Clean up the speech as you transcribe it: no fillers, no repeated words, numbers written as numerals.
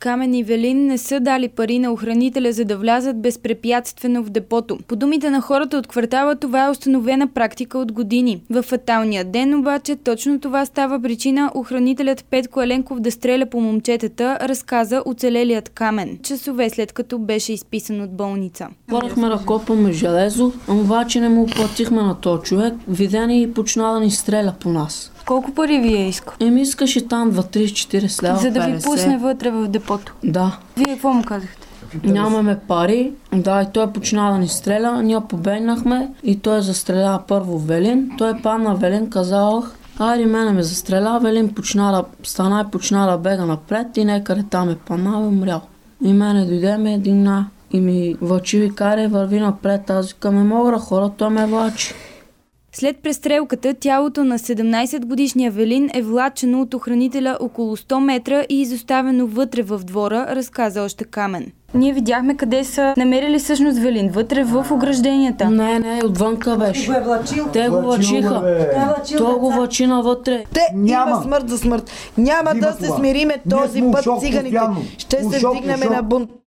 Камен и Велин не са дали пари на охранителя, за да влязат безпрепятствено в депото. По думите на хората от квартала, това е установена практика от години. В фаталния ден обаче точно това става причина охранителят Петко Еленков да стреля по момчетата, разказа оцелелият Камен, часове след като беше изписан от болница. Порахме да копаме железо, обаче не му платихме на този човек. Видя ни и почна да ни стреля по нас. Колко пари ви е искал? Искаше там 2-30-40 лева. За да ви 50. пусне вътре в депото? Да. Вие какво му казахте? Нямаме пари. Да, и той почна да ни стреля. Ние побегнахме и той застреля първо Велин. Той падна Велин, казах: айде мене ме застреля. Велин стана и почна да бега напред и некъде там е паднал и умрял. И мене дойде ме дигна и ми вълчи ви каре, върви напред. Аз викам: не мога да хора, той ме влачи. След престрелката тялото на 17-годишния Велин е влачено от охранителя около 100 метра и изоставено вътре в двора, разказа още Камен. Ние видяхме къде са намерили всъщност Велин, вътре в огражденията. Не, отвънка беше. Те го влачиха. Той го влачи навътре. Има смърт за смърт. Няма да се смириме този път, циганите. Ще се вдигнем на бунт.